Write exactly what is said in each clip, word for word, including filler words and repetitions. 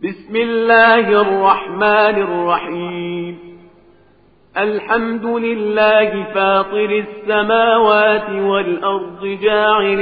بسم الله الرحمن الرحيم. الحمد لله فاطر السماوات والأرض جاعل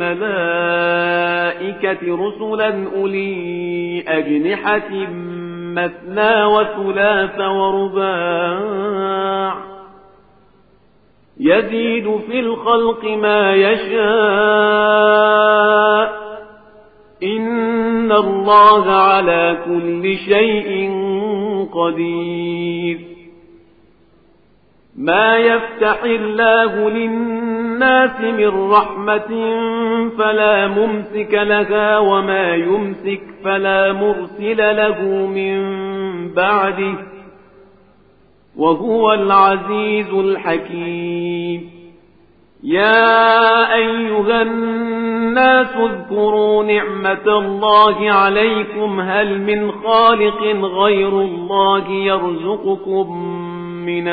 الملائكة رسلا أولي أجنحة مثنى وثلاث ورباع يزيد في الخلق ما يشاء إن الله على كل شيء قدير. ما يفتح الله للناس من رحمة فلا ممسك لها وما يمسك فلا مرسل له من بعده وهو العزيز الحكيم. يا أيها الناس اذكروا نعمة الله عليكم هل من خالق غير الله يرزقكم من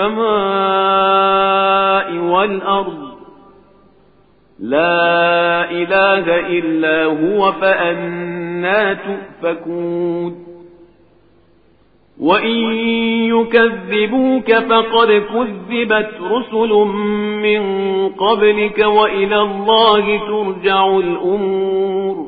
السماء والأرض لا إله إلا هو فأنى تؤفكون. وإن يكذبوك فقد كذبت رسل من قبلك وإلى الله ترجع الأمور.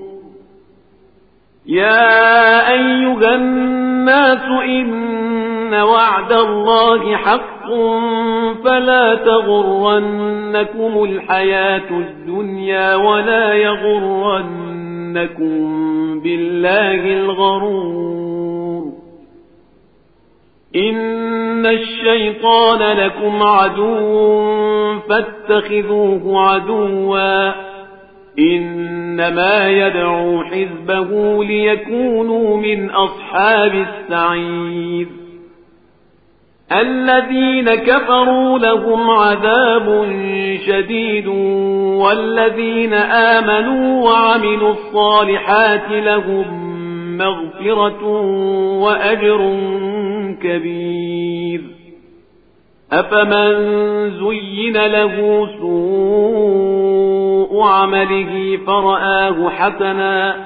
يا أيها الناس إن وعد الله حق فلا تغرنكم الحياة الدنيا ولا يغرنكم بالله الغرور. إن الشيطان لكم عدو فاتخذوه عدوا إنما يدعو حزبه ليكونوا من أصحاب السعير. الذين كفروا لهم عذاب شديد والذين آمنوا وعملوا الصالحات لهم مغفرة وأجر كبير. أفمن زين له سوء عمله فرآه حسنا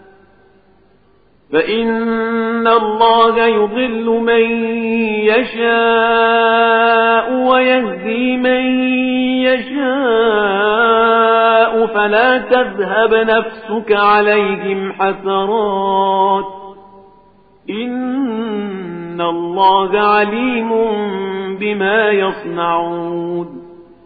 فإن الله يضل من يشاء ويهدي من يشاء فلا تذهب نفسك عليهم حسرات إن الله عليم بما يصنعون.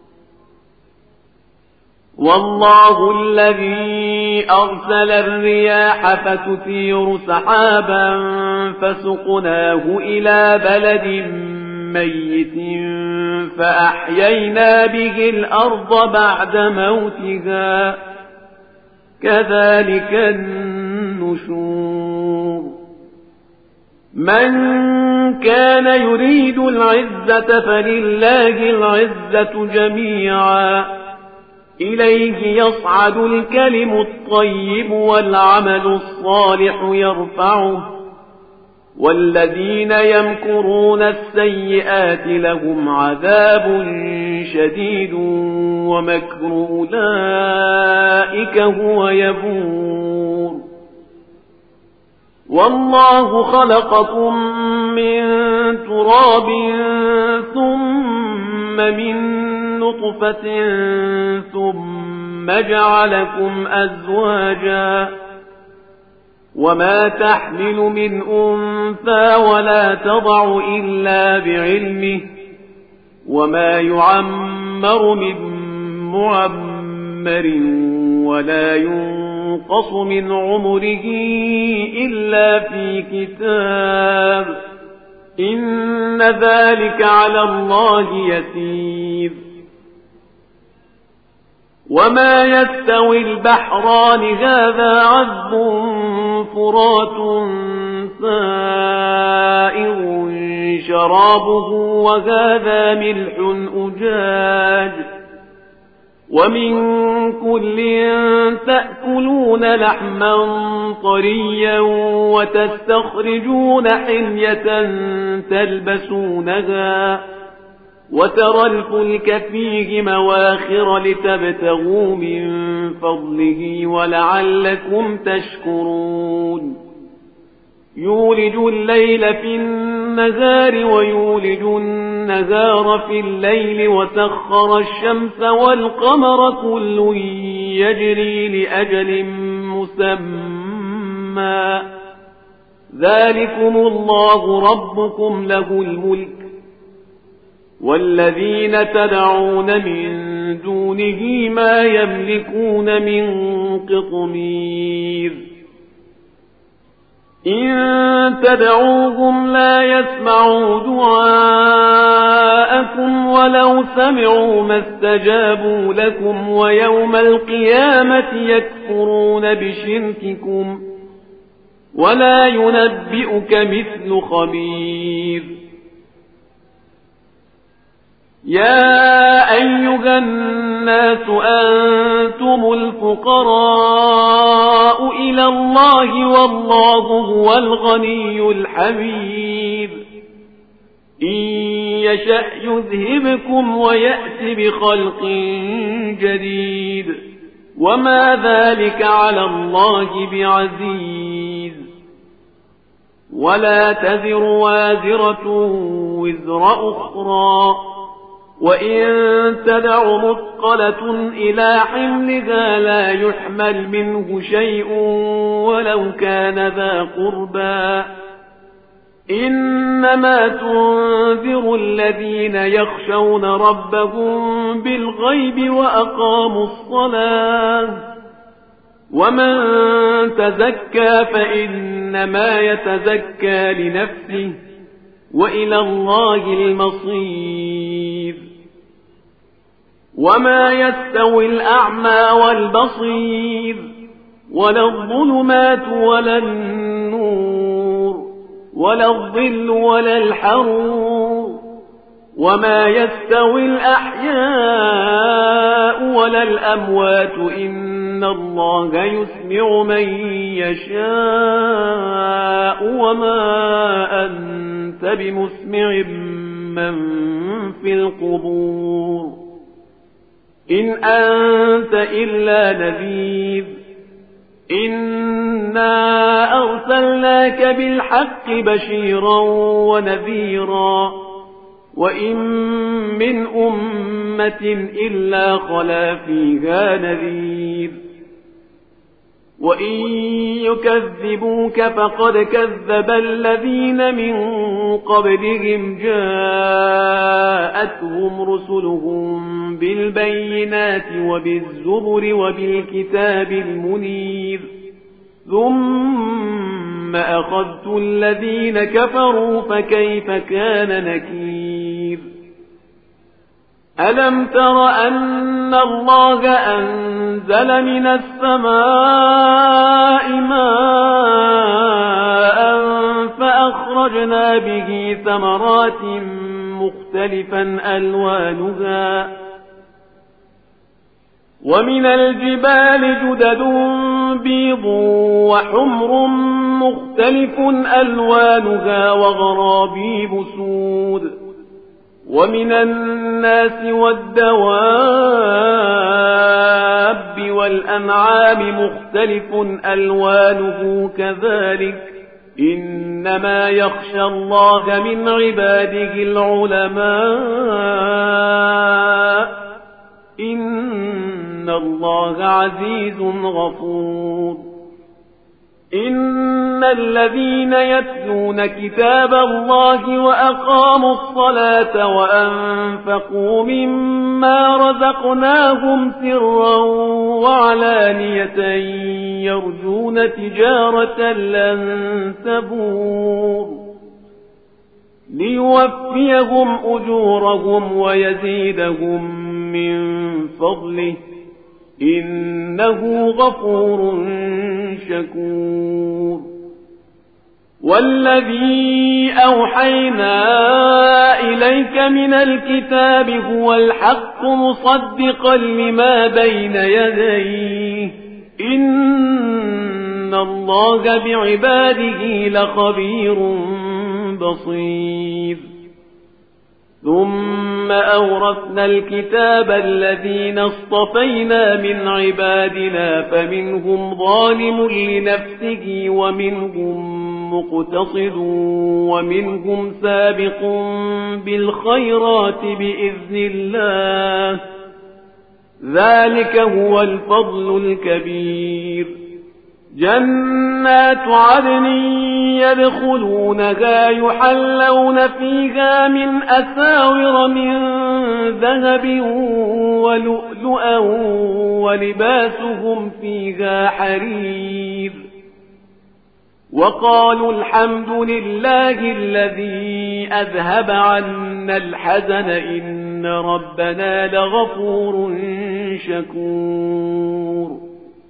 والله الذي أرسل الرياح فتثير سحابا فسقناه إلى بلد ميت فأحيينا به الأرض بعد موتها كذلك النشور. من كان يريد العزة فلله العزة جميعا إليه يصعد الكلم الطيب والعمل الصالح يرفعه والذين يمكرون السيئات لهم عذاب شديد ومكر أولئك هو يبور. والله خلقكم من تراب ثم من نطفة ثم جعلكم أزواجا وما تحمل من أنثى ولا تضع إلا بعلمه وما يعمر من معمر ولا ينقص من عمره إلا في كتاب إن ذلك على الله يسير. وما يستوي البحران هذا عذب فرات سائغ شرابه وهذا ملح أجاج ومن كل تأكلون لحما طريا وتستخرجون حلية تلبسونها وترى الفلك فيه مواخر لتبتغوا من فضله ولعلكم تشكرون. يولج الليل في النهار ويولج النهار في الليل وسخر الشمس والقمر كل يجري لأجل مسمى ذلكم الله ربكم له الملك والذين تدعون من دونه ما يملكون من قطمير إن تدعوهم لا يسمعوا دعاءكم ولو سمعوا ما استجابوا لكم ويوم القيامة يكفرون بشرككم ولا ينبئك مثل خبير يا أيها الناس أنتم الفقراء إلى الله والله هو الغني الحميد إن يشأ يذهبكم ويأت بخلق جديد وما ذلك على الله بعزيز ولا تزر وازرة وزر أخرى وإن تدع مثقلة إلى حملها لا يحمل منه شيء ولو كان ذا قربى إنما تنذر الذين يخشون ربهم بالغيب وأقاموا الصلاة ومن تزكى فإنما يتزكى لنفسه وإلى الله المصير وما يستوي الأعمى والبصير ولا الظلمات ولا النور ولا الظل ولا الحرور وما يستوي الأحياء ولا الأموات إن الله يسمع من يشاء وما أنت بمسمع من في القبور إن أنت إلا نذير إنا أرسلناك بالحق بشيرا ونذيرا وإن من أمة إلا خلا فيها نذير وإن يكذبوك فقد كذب الذين من قبلهم جاءتهم رسلهم بالبينات وبالزبر وبالكتاب المنير ثم أخذت الذين كفروا فكيف كان نكير ألم تر أن الله أنزل من السماء ماء فأخرجنا به ثمرات مختلفا ألوانها ومن الجبال جدد بيض وحمر مختلف ألوانها وغرابيب سود ومن الناس والدواب والأنعام مختلف ألوانه كذلك إنما يخشى الله من عباده العلماء إن الله عزيز غفور إن الذين يتلون كتاب الله وأقاموا الصلاة وأنفقوا مما رزقناهم سرا وعلانية يرجون تجارة لن تبور ليوفيهم أجورهم ويزيدهم من فضله إنه غفور شكور والذي أوحينا إليك من الكتاب هو الحق مصدقا لما بين يديه إن الله بعباده لخبير بصير ثم أورثنا الكتاب الذين اصطفينا من عبادنا فمنهم ظالم لنفسه ومنهم مقتصد ومنهم سابق بالخيرات بإذن الله، ذلك هو الفضل الكبير. جنات عدن يدخلونها يحلون فيها من أساور من ذهب ولؤلؤا ولباسهم فيها حرير. وقالوا الحمد لله الذي أذهب عنا الحزن إن ربنا لغفور شكور.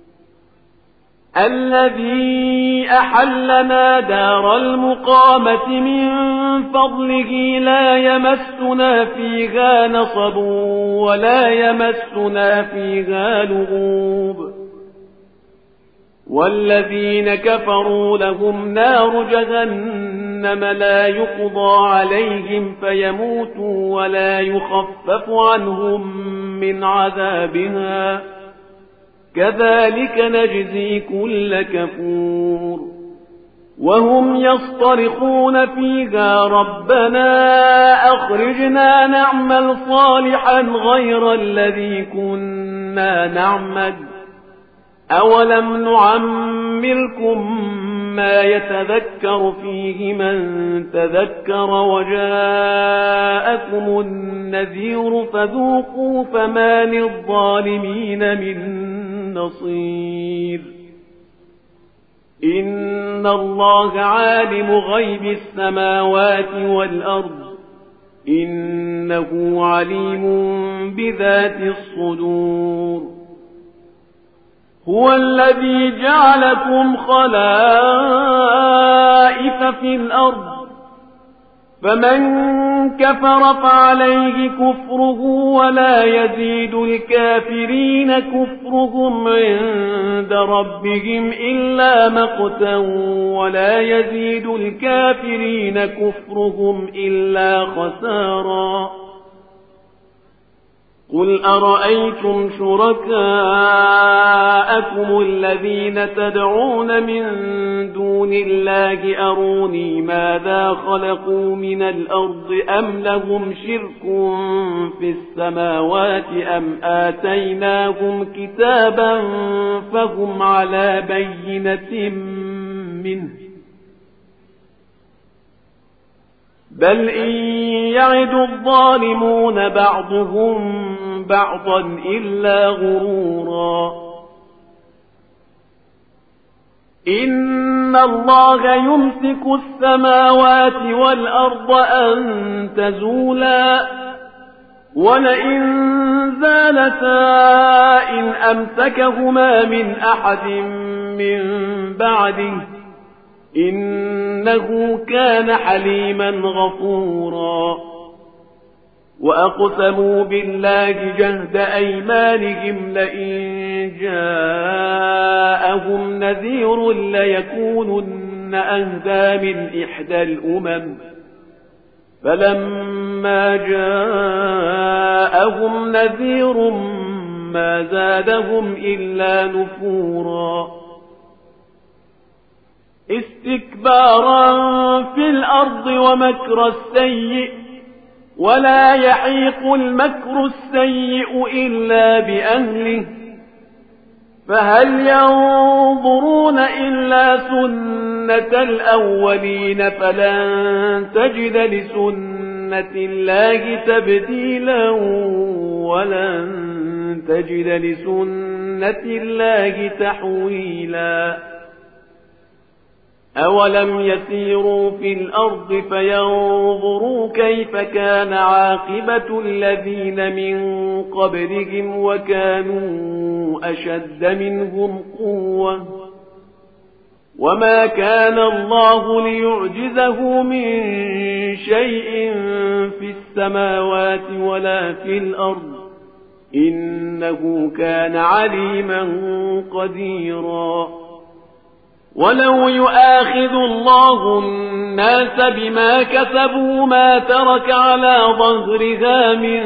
الذي أحلنا دار المقامة من فضله لا يمسنا فيها نصب ولا يمسنا فيها لغوب. والذين كفروا لهم نار جهنم لا يقضى عليهم فيموتوا ولا يخفف عنهم من عذابها، كذلك نجزي كل كفور. وهم يصطرخون فيها ربنا أخرجنا نعمل صالحا غير الذي كنا نعمل، أولم نعمركم ما يتذكر فيه من تذكر وجاءكم النذير فذوقوا فما للظالمين من نصير. إن الله عالم غيب السماوات والأرض إنه عليم بذات الصدور. هو الذي جعلكم خلائف في الأرض فمن كفر فعليه كفره ولا يزيد الكافرين كفرهم عند ربهم إلا مقتا ولا يزيد الكافرين كفرهم إلا خسارا. قل أرأيتم شركاءكم الذين تدعون من دون الله أروني ماذا خلقوا من الأرض أم لهم شرك في السماوات أم آتيناهم كتابا فهم على بينة منه، بل إن يعد الظالمون بعضهم بعضا إلا غرورا. إن الله يمسك السماوات والأرض أن تزولا ولئن زالتا إن أمسكهما من أحد من بعده إنه كان حليما غفورا. وأقسموا بالله جهد أيمانهم لئن جاءهم نذير ليكونن أهدى من إحدى الأمم، فلما جاءهم نذير ما زادهم إلا نفورا. استكبارا في الأرض ومكر السيء ولا يحيق المكر السيء إلا بأهله، فهل ينظرون إلا سنة الأولين فلن تجد لسنة الله تبديلا ولن تجد لسنة الله تحويلا. أولم يسيروا في الأرض فينظروا كيف كان عاقبة الذين من قبلهم وكانوا أشد منهم قوة وما كان الله ليعجزه من شيء في السماوات ولا في الأرض إنه كان عليما قديرا. ولو يؤاخذ الله الناس بما كسبوا ما ترك على ظهرها من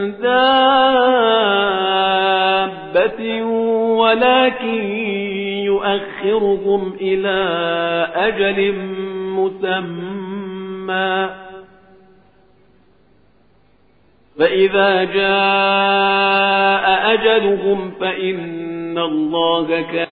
دابة ولكن يؤخركم إلى أجل مسمى فإذا جاء أجلهم فإن الله كان